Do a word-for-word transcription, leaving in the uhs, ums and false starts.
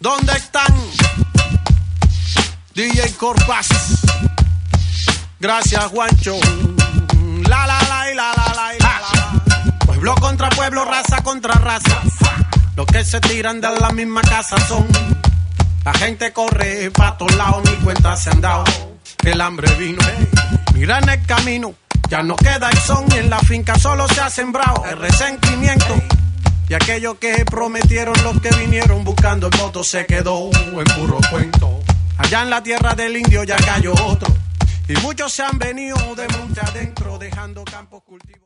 ¿Dónde están? D J Corpaz. Gracias, Juancho. La la la y la la la y la la. Pueblo contra pueblo, raza contra raza. Los que se tiran de la misma casa son. La gente corre pa' todos lados, ni cuenta se han dado. El hambre vino. Mira en el camino, ya no queda el son. Y en la finca solo se ha sembrado el resentimiento. Y aquello que prometieron los que vinieron buscando el voto se quedó en puro cuento. Allá en la tierra del indio ya cayó otro. Y muchos se han venido de monte adentro dejando campos cultivos.